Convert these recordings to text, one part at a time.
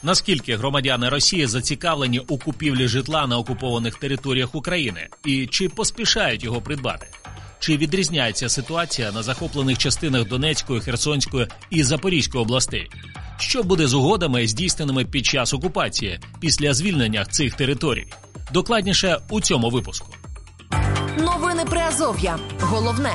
Наскільки громадяни Росії зацікавлені у купівлі житла на окупованих територіях України? І чи поспішають його придбати? Чи відрізняється ситуація на захоплених частинах Донецької, Херсонської і Запорізької областей? Що буде з угодами, здійсненими під час окупації, після звільнення цих територій? Докладніше у цьому випуску. Новини Приазов'я. Головне.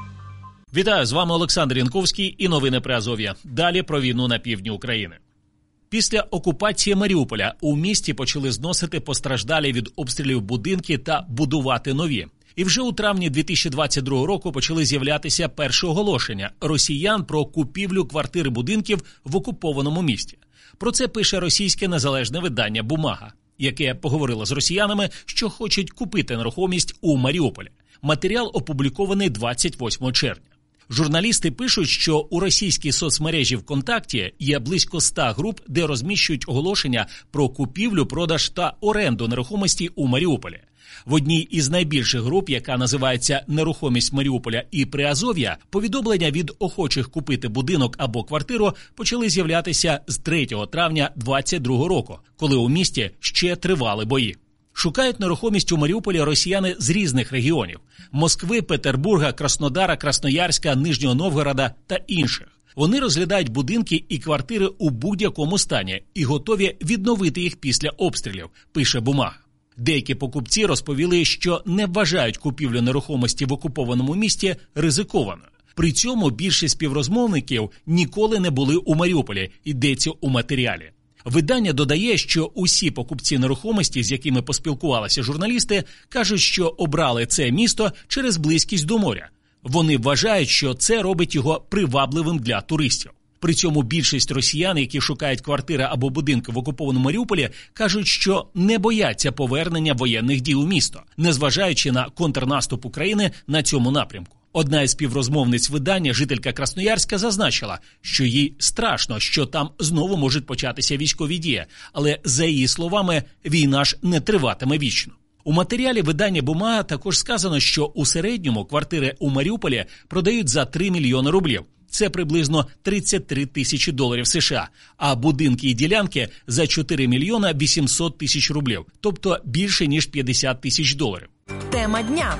Вітаю, з вами Олександр Янковський і новини Приазов'я. Далі про війну на півдні України. Після окупації Маріуполя у місті почали зносити постраждалі від обстрілів будинки та будувати нові. І вже у травні 2022 року почали з'являтися перші оголошення росіян про купівлю квартир і будинків в окупованому місті. Про це пише російське незалежне видання «Бумага», яке поговорило з росіянами, що хочуть купити нерухомість у Маріуполі. Матеріал опублікований 28 червня. Журналісти пишуть, що у російській соцмережі ВКонтакті є близько 100 груп, де розміщують оголошення про купівлю, продаж та оренду нерухомості у Маріуполі. В одній із найбільших груп, яка називається «Нерухомість Маріуполя і Приазов'я», повідомлення від охочих купити будинок або квартиру почали з'являтися з 3 травня 2022 року, коли у місті ще тривали бої. Шукають нерухомість у Маріуполі росіяни з різних регіонів – Москви, Петербурга, Краснодара, Красноярська, Нижнього Новгорода та інших. Вони розглядають будинки і квартири у будь-якому стані і готові відновити їх після обстрілів, пише «Бумага». Деякі покупці розповіли, що не вважають купівлю нерухомості в окупованому місті ризикованою. При цьому більшість співрозмовників ніколи не були у Маріуполі, йдеться у матеріалі. Видання додає, що усі покупці нерухомості, з якими поспілкувалися журналісти, кажуть, що обрали це місто через близькість до моря. Вони вважають, що це робить його привабливим для туристів. При цьому більшість росіян, які шукають квартири або будинки в окупованому Маріуполі, кажуть, що не бояться повернення воєнних дій у місто, незважаючи на контрнаступ України на цьому напрямку. Одна із співрозмовниць видання, жителька Красноярська, зазначила, що їй страшно, що там знову можуть початися військові дії, але, за її словами, війна ж не триватиме вічно. У матеріалі видання «Бумага» також сказано, що у середньому квартири у Маріуполі продають за 3 мільйони рублів. Це приблизно 33 тисячі доларів США, а будинки і ділянки за 4 мільйона 800 тисяч рублів, тобто більше ніж 50 тисяч доларів. Тема дня.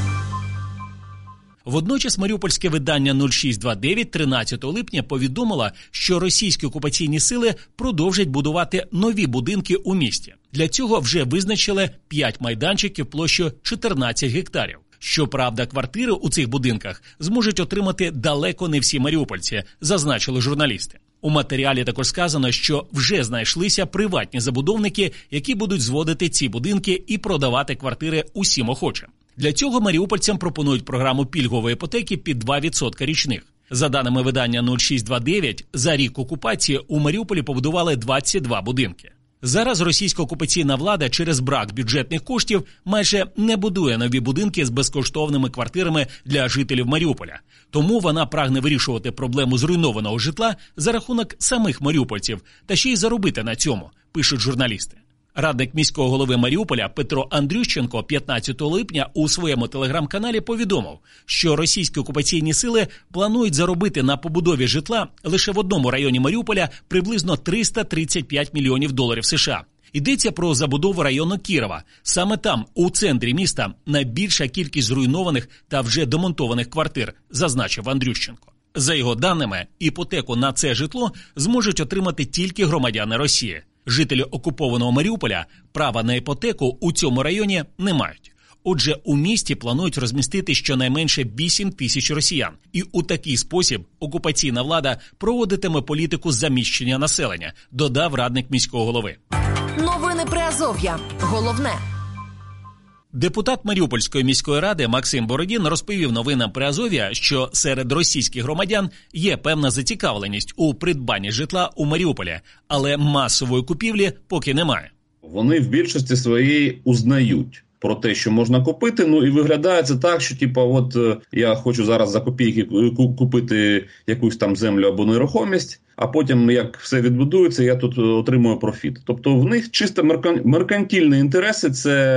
Водночас маріупольське видання 0629 13 липня повідомило, що російські окупаційні сили продовжать будувати нові будинки у місті. Для цього вже визначили 5 майданчиків площею 14 гектарів. Щоправда, квартири у цих будинках зможуть отримати далеко не всі маріупольці, зазначили журналісти. У матеріалі також сказано, що вже знайшлися приватні забудовники, які будуть зводити ці будинки і продавати квартири усім охочим. Для цього маріупольцям пропонують програму пільгової іпотеки під 2% річних. За даними видання 0629, за рік окупації у Маріуполі побудували 22 будинки. Зараз російська окупаційна влада через брак бюджетних коштів майже не будує нові будинки з безкоштовними квартирами для жителів Маріуполя. Тому вона прагне вирішувати проблему зруйнованого житла за рахунок самих маріупольців та ще й заробити на цьому, пишуть журналісти. Радник міського голови Маріуполя Петро Андрющенко 15 липня у своєму телеграм-каналі повідомив, що російські окупаційні сили планують заробити на побудові житла лише в одному районі Маріуполя приблизно 335 мільйонів доларів США. Йдеться про забудову району Кірова. Саме там, у центрі міста, найбільша кількість зруйнованих та вже демонтованих квартир, зазначив Андрющенко. За його даними, іпотеку на це житло зможуть отримати тільки громадяни Росії. Жителі окупованого Маріуполя права на іпотеку у цьому районі не мають. Отже, у місті планують розмістити щонайменше 8 тисяч росіян. І у такий спосіб окупаційна влада проводитиме політику заміщення населення, додав радник міського голови. Новини Приазов'я. Головне. Депутат Маріупольської міської ради Максим Бородін розповів новинам Приазов'я, що серед російських громадян є певна зацікавленість у придбанні житла у Маріуполі, але масової купівлі поки немає. Вони в більшості своїй узнають про те, що можна купити, і виглядає це так, що я хочу зараз за копійки купити якусь там землю або нерухомість, а потім, як все відбудується, я тут отримую профіт. Тобто в них чисто меркантильні інтереси,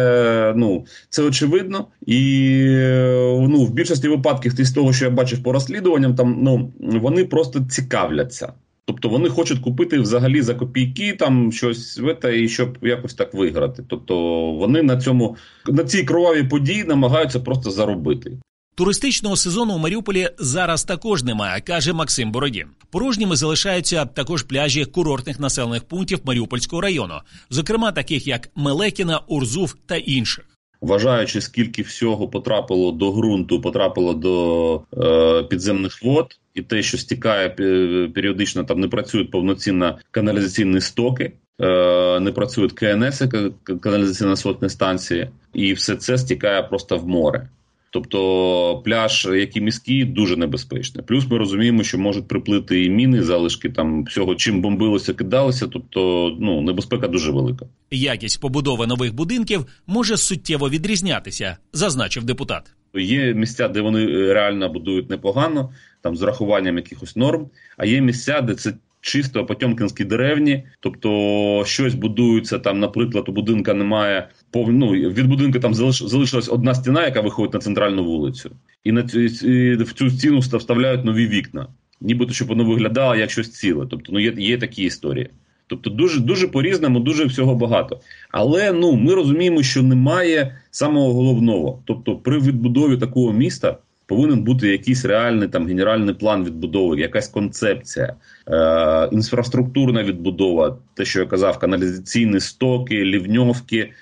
це очевидно. І в більшості випадків, з того, що я бачив по розслідуванням, вони просто цікавляться. Тобто вони хочуть купити взагалі за копійки там щось і щоб якось так виграти. Тобто вони на цій кровавій події намагаються просто заробити. Туристичного сезону у Маріуполі зараз також немає, каже Максим Бородін. Порожніми залишаються також пляжі курортних населених пунктів Маріупольського району, зокрема таких як Мелекіна, Урзув та інших. Вважаючи, скільки всього потрапило до ґрунту, потрапило до підземних вод, і те, що стікає періодично, там не працюють повноцінно каналізаційні стоки, не працюють КНС, каналізаційно-насосні станції, і все це стікає просто в море. Тобто пляж, який міський, дуже небезпечний. Плюс ми розуміємо, що можуть приплити і міни, залишки там всього, чим бомбилося, кидалося. Тобто, небезпека дуже велика. Якість побудови нових будинків може суттєво відрізнятися, зазначив депутат. Є місця, де вони реально будують непогано, там з урахуванням якихось норм, а є місця, де це чисто потьомкінські деревні, тобто щось будується, там, наприклад, у будинка немає, від будинку там залишилась одна стіна, яка виходить на центральну вулицю, і в цю стіну вставляють нові вікна, нібито, щоб воно виглядало як щось ціле, тобто є такі історії. Тобто дуже, дуже по-різному, дуже всього багато. Але ми розуміємо, що немає самого головного. Тобто при відбудові такого міста повинен бути якийсь реальний генеральний план відбудови, якась концепція, інфраструктурна відбудова, те, що я казав, каналізаційні стоки, лівньовки,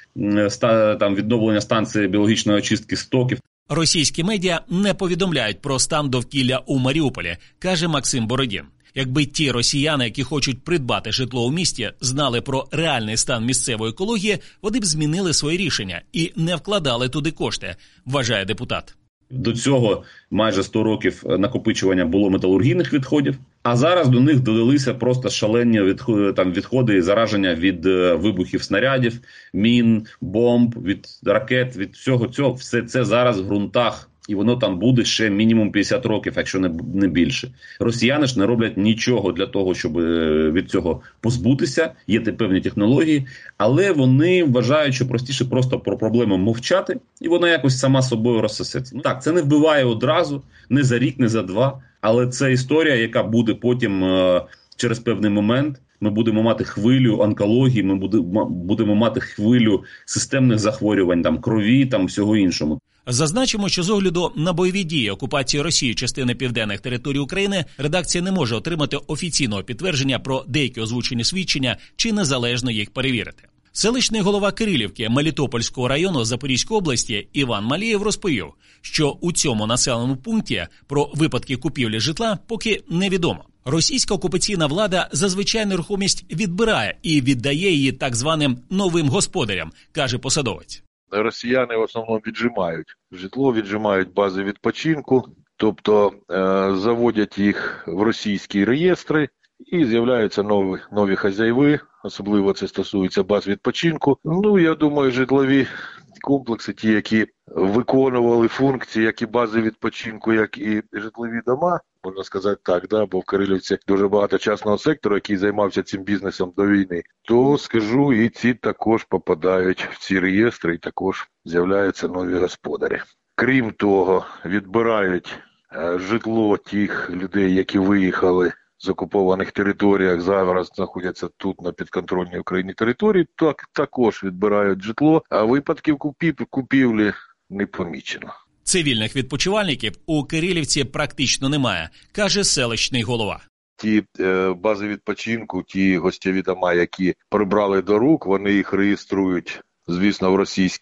відновлення станції біологічної очистки стоків. Російські медіа не повідомляють про стан довкілля у Маріуполі, каже Максим Бородін. Якби ті росіяни, які хочуть придбати житло у місті, знали про реальний стан місцевої екології, вони б змінили своє рішення і не вкладали туди кошти, вважає депутат. До цього майже 100 років накопичування було металургійних відходів, а зараз до них додалися просто шалені відходи і зараження від вибухів снарядів, мін, бомб, від ракет, від всього цього. Все це зараз в ґрунтах. І воно там буде ще мінімум 50 років, якщо не більше. Росіяни ж не роблять нічого для того, щоб від цього позбутися. Є певні технології, але вони вважають, що простіше просто про проблему мовчати, і вона якось сама собою розсосеться. Так, це не вбиває одразу, не за рік, не за два, але це історія, яка буде потім через певний момент. Ми будемо мати хвилю онкології, ми будемо мати хвилю системних захворювань, крові, всього іншого. Зазначимо, що з огляду на бойові дії окупації Росії частини південних територій України редакція не може отримати офіційного підтвердження про деякі озвучені свідчення чи незалежно їх перевірити. Селищний голова Кирилівки Мелітопольського району Запорізької області Іван Малєєв розповів, що у цьому населеному пункті про випадки купівлі житла поки невідомо. Російська окупаційна влада зазвичай нерухомість відбирає і віддає її так званим новим господарям, каже посадовець. Росіяни в основному віджимають житло, віджимають бази відпочинку, тобто заводять їх в російські реєстри і з'являються нові хазяїви, особливо це стосується баз відпочинку. Я думаю, житлові комплекси, ті, які виконували функції, як і бази відпочинку, як і житлові дома, можна сказати так, бо в Кирилівці дуже багато частного сектору, який займався цим бізнесом до війни, то, скажу, і ці також попадають в ці реєстри, і також з'являються нові господарі. Крім того, відбирають житло тих людей, які виїхали з окупованих територіях, зараз знаходяться тут на підконтрольній Україні території, також відбирають житло, а випадків купівлі не помічено. Цивільних відпочивальників у Кирилівці практично немає, каже селищний голова. Ті бази відпочинку, ті гостєві дома, які прибрали до рук, вони їх реєструють, звісно, в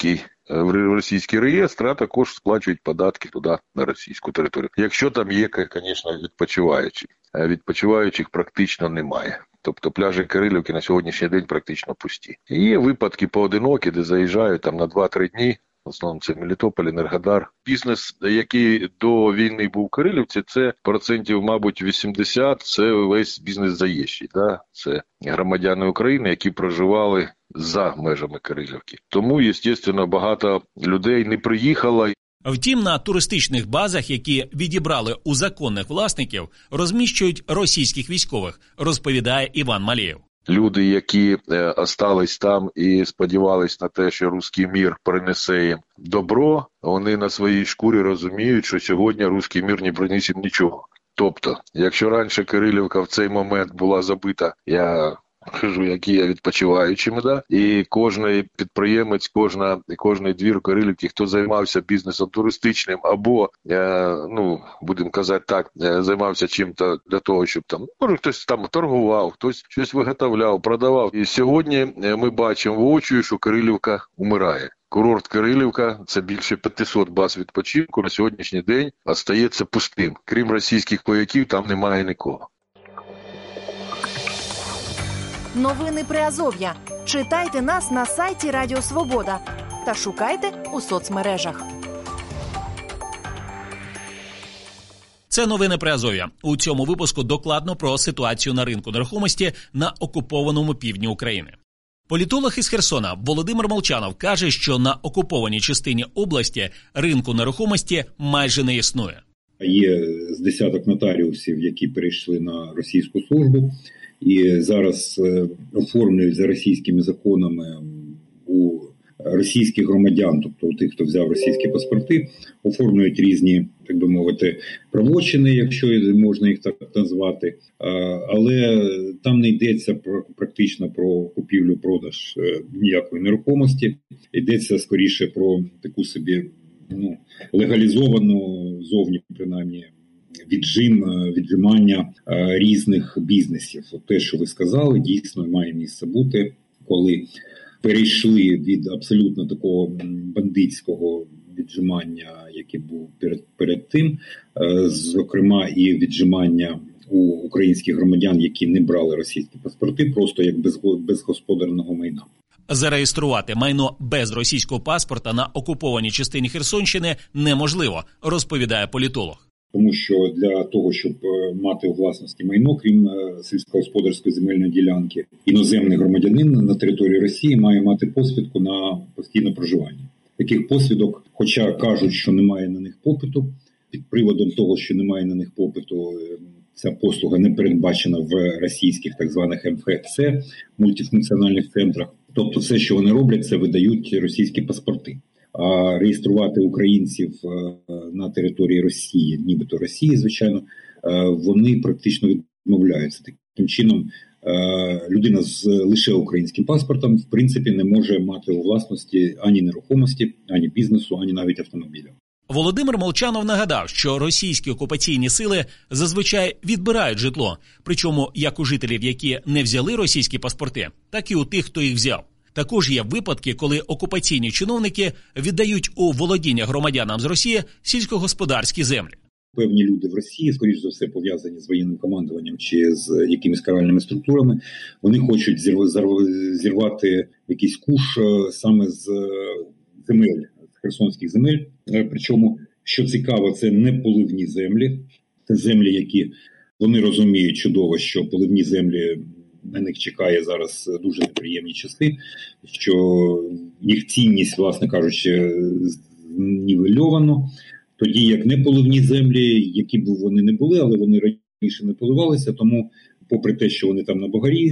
російський реєстр, а також сплачують податки туди, на російську територію. Якщо там є, звісно, відпочиваючі. А відпочиваючих практично немає. Тобто пляжі Кирилівки на сьогоднішній день практично пусті. І є випадки поодинокі, де заїжджають на 2-3 дні. В основному це Мелітополь, Енергодар. Бізнес, який до війни був в Кирилівці, це процентів, мабуть, 80, це весь бізнес заїжджий. Це громадяни України, які проживали за межами Кирилівки. Тому, звісно, багато людей не приїхало. Втім, на туристичних базах, які відібрали у законних власників, розміщують російських військових, розповідає Іван Малєєв. Люди, які остались там і сподівались на те, що руський мір принесе їм добро, вони на своїй шкурі розуміють, що сьогодні руський мір не приніс їм нічого. Тобто, якщо раніше Кирилівка в цей момент була забита, я кажу, які я відпочиваючими, да? І кожний підприємець, кожний двір Кирилівки, хто займався бізнесом туристичним або, будемо казати так, займався чим-то для того, щоб там, може хтось там торгував, хтось щось виготовляв, продавав. І сьогодні ми бачимо воочию, що Кирилівка умирає. Курорт Кирилівка – це більше 500 баз відпочинку на сьогоднішній день остається пустим. Крім російських вояків, там немає нікого. Новини Приазов'я. Читайте нас на сайті Радіо Свобода та шукайте у соцмережах. Це новини Приазов'я. У цьому випуску докладно про ситуацію на ринку нерухомості на окупованому півдні України. Політолог із Херсона Володимир Молчанов каже, що на окупованій частині області ринку нерухомості майже не існує. Є з десяток нотаріусів, які перейшли на російську службу і зараз оформлюють за російськими законами у російських громадян, тобто у тих, хто взяв російські паспорти, оформлюють різні, так би мовити, правочини, якщо можна їх так назвати, але там не йдеться практично про купівлю-продаж ніякої нерухомості, йдеться скоріше про таку собі легалізовану зовні, принаймні, віджимання різних бізнесів. Те, що ви сказали, дійсно має місце бути, коли перейшли від абсолютно такого бандитського віджимання, яке був перед тим, зокрема і віджимання у українських громадян, які не брали російські паспорти, просто як безгосподарного майна. Зареєструвати майно без російського паспорта на окупованій частині Херсонщини неможливо, розповідає політолог. Тому що для того, щоб мати у власності майно, крім сільськогосподарської земельної ділянки, іноземний громадянин на території Росії має мати посвідку на постійне проживання. Таких посвідок, хоча кажуть, що немає на них попиту, під приводом того, що немає на них попиту, ця послуга не передбачена в російських так званих МФЦ, мультифункціональних центрах. Тобто все, що вони роблять, це видають російські паспорти. А реєструвати українців на території Росії, нібито Росії, звичайно, вони практично відмовляються. Таким чином, людина з лише українським паспортом, в принципі, не може мати у власності ані нерухомості, ані бізнесу, ані навіть автомобіля. Володимир Молчанов нагадав, що російські окупаційні сили зазвичай відбирають житло, причому як у жителів, які не взяли російські паспорти, так і у тих, хто їх взяв. Також є випадки, коли окупаційні чиновники віддають у володіння громадянам з Росії сільськогосподарські землі. Певні люди в Росії, скоріш за все, пов'язані з воєнним командуванням чи з якимись каральними структурами, вони хочуть зірвати якийсь куш саме з земель, з херсонських земель. Причому, що цікаво, це не поливні землі. Це землі, які вони розуміють чудово, що поливні землі на них чекає зараз дуже неприємні часи, що їх цінність, власне кажучи, знівельовано. Тоді як неполивні землі, які б вони не були, але вони раніше не поливалися, тому попри те, що вони там на Богарі,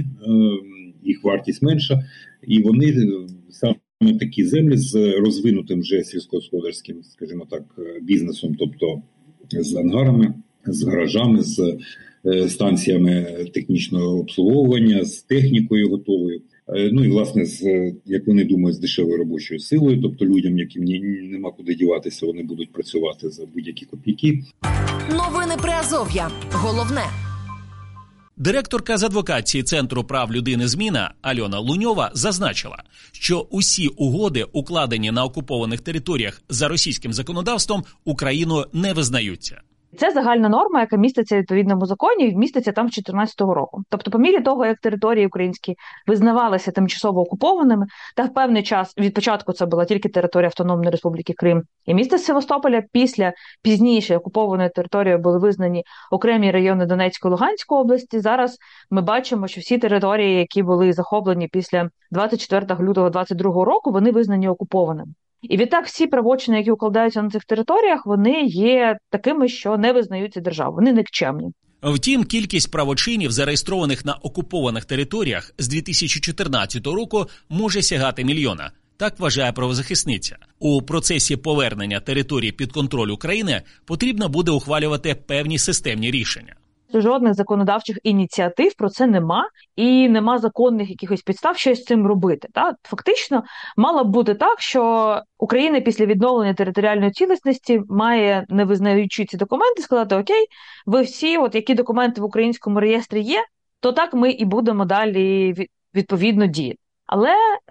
їх вартість менша, і вони саме такі землі з розвинутим вже сільськогосподарським, скажімо так, бізнесом, тобто з ангарами, з гаражами, з станціями технічного обслуговування, з технікою готовою. Ну і, власне, як вони думають, з дешевою робочою силою, тобто людям, яким нема куди діватися, вони будуть працювати за будь-які копійки. Новини Приазов'я. Головне. Директорка з адвокації Центру прав людини «Зміна» Альона Луньова зазначила, що усі угоди, укладені на окупованих територіях за російським законодавством, Україною не визнаються. Це загальна норма, яка міститься в відповідному законі і міститься там з 2014 року. Тобто, по мірі того, як території українські визнавалися тимчасово окупованими, та в певний час, від початку це була тільки територія Автономної Республіки Крим і місто Севастополя, пізніше окупованою територією були визнані окремі райони Донецької і Луганської області. Зараз ми бачимо, що всі території, які були захоплені після 24 лютого 2022 року, вони визнані окупованими. І відтак всі правочини, які укладаються на цих територіях, вони є такими, що не визнаються державою, вони нікчемні. Втім, кількість правочинів, зареєстрованих на окупованих територіях з 2014 року, може сягати 1 мільйона. Так вважає правозахисниця. У процесі повернення території під контроль України потрібно буде ухвалювати певні системні рішення. Жодних законодавчих ініціатив про це нема, і нема законних якихось підстав щось з цим робити. Фактично, мало б бути так, що Україна після відновлення територіальної цілісності має, не визнаючи ці документи, сказати: окей, ви всі, які документи в українському реєстрі є, то так ми і будемо далі відповідно діяти. Але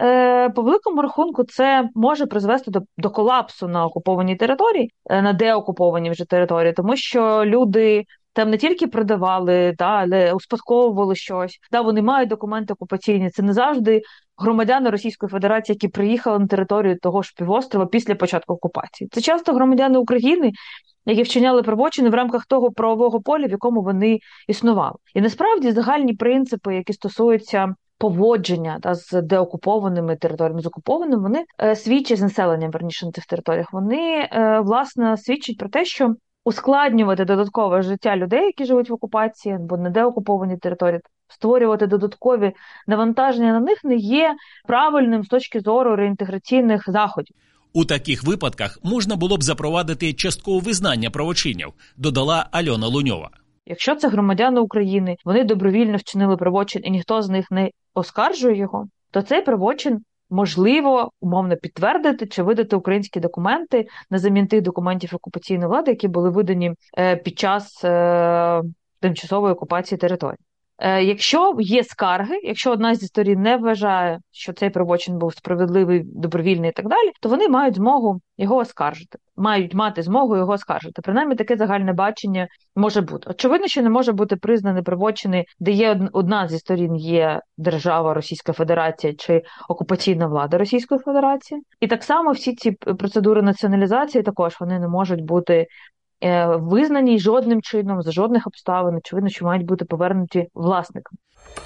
по великому рахунку це може призвести до колапсу на окупованій території, на деокупованій вже території, тому що люди там не тільки продавали, але успадковували щось. Вони мають документи окупаційні. Це не завжди громадяни Російської Федерації, які приїхали на територію того ж півострова після початку окупації. Це часто громадяни України, які вчиняли правочини в рамках того правового поля, в якому вони існували. І насправді загальні принципи, які стосуються поводження з деокупованими територіями, з окупованими, вони свідчать з населенням, верніше, на цих територіях. Вони, власне, свідчать про те, що ускладнювати додаткове життя людей, які живуть в окупації, або на деокупованій території, створювати додаткові навантаження на них не є правильним з точки зору реінтеграційних заходів. У таких випадках можна було б запровадити часткове визнання правочинів, додала Альона Луньова. Якщо це громадяни України, вони добровільно вчинили правочин і ніхто з них не оскаржує його, то цей правочин можливо умовно підтвердити чи видати українські документи на замін тих документів окупаційної влади, які були видані під час тимчасової окупації території. Якщо є скарги, якщо одна зі сторін не вважає, що цей правочин був справедливий, добровільний і так далі, то вони мають змогу його оскаржити. Мають мати змогу його оскаржити. Принаймні, таке загальне бачення може бути. Очевидно, що не може бути признаний правочини, де є одна зі сторін є держава Російська Федерація чи окупаційна влада Російської Федерації. І так само всі ці процедури націоналізації також вони не можуть бути визнані жодним чином, за жодних обставин. Очевидно, що мають бути повернуті власникам.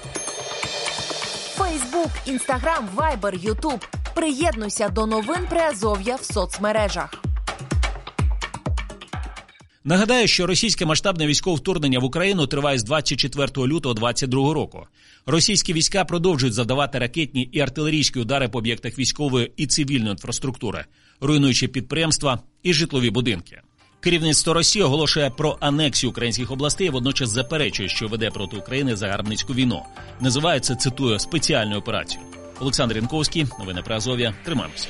Фейсбук, Інстаграм, Вайбер, Ютуб. Приєднуйся до новин Приазов'я в соцмережах. Нагадаю, що російське масштабне військове вторгнення в Україну триває з 24 лютого 2022 року. Російські війська продовжують завдавати ракетні і артилерійські удари по об'єктах військової і цивільної інфраструктури, руйнуючи підприємства і житлові будинки. Керівництво Росії оголошує про анексію українських областей і водночас заперечує, що веде проти України загарбницьку війну. Називає це, цитую, спеціальну операцію. Олександр Янковський, новини Приазов'я. Тримаємося.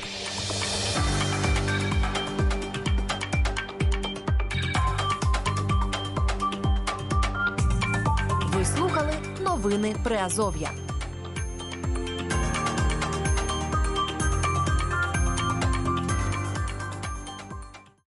Ви слухали новини Приазов'я.